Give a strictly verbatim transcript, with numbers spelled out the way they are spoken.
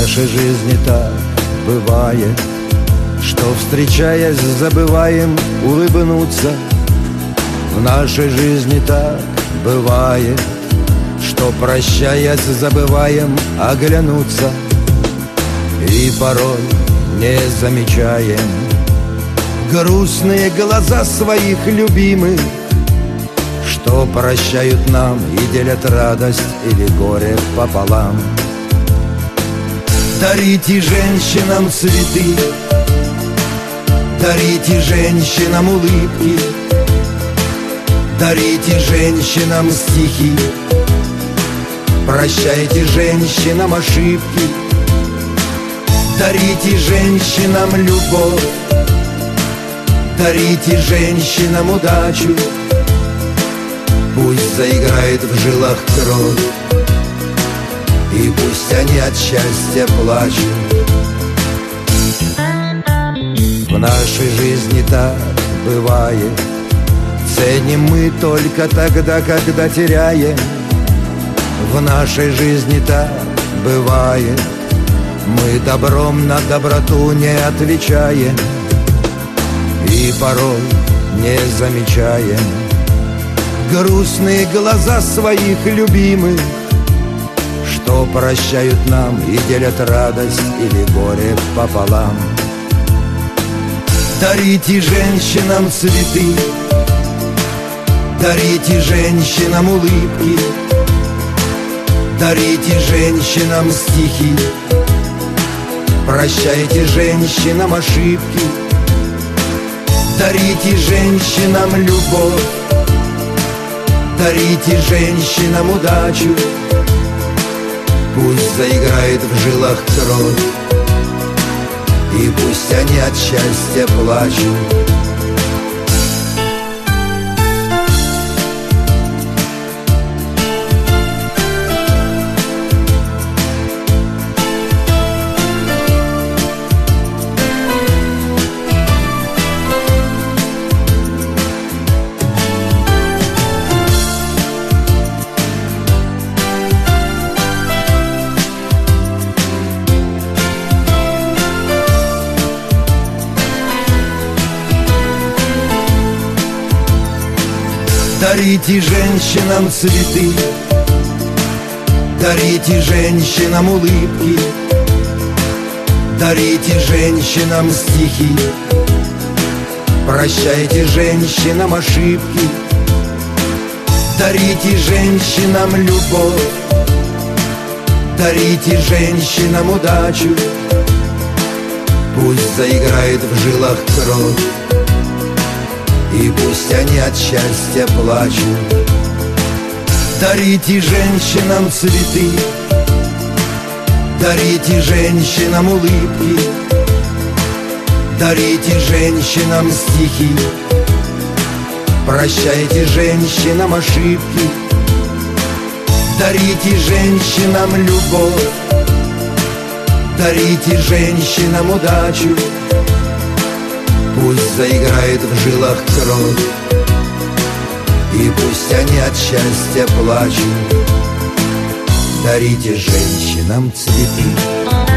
нашей жизни так бывает, что, встречаясь, забываем улыбнуться. В нашей жизни так бывает, что, прощаясь, забываем оглянуться. И порой не замечаем грустные глаза своих любимых, что прощают нам и делят радость или горе пополам. Дарите женщинам цветы, дарите женщинам улыбки, дарите женщинам стихи, прощайте женщинам ошибки. Дарите женщинам любовь, дарите женщинам удачу. Пусть заиграет в жилах кровь, и пусть они от счастья плачут. В нашей жизни так бывает, ценим мы только тогда, когда теряем. В нашей жизни так бывает, мы добром на доброту не отвечаем. И порой не замечаем грустные глаза своих любимых, что прощают нам и делят радость или горе пополам. Дарите женщинам цветы, дарите женщинам улыбки, дарите женщинам стихи, прощайте женщинам ошибки. Дарите женщинам любовь, дарите женщинам удачу. Пусть заиграет в жилах кровь, и пусть они от счастья плачут. Дарите женщинам цветы, дарите женщинам улыбки, дарите женщинам стихи, прощайте женщинам ошибки. Дарите женщинам любовь, дарите женщинам удачу. Пусть заиграет в жилах кровь, и пусть они от счастья плачут. Дарите женщинам цветы, дарите женщинам улыбки, дарите женщинам стихи, прощайте женщинам ошибки. Дарите женщинам любовь, дарите женщинам удачу. Пусть заиграет в жилах кровь, и пусть они от счастья плачут. Дарите женщинам цветы.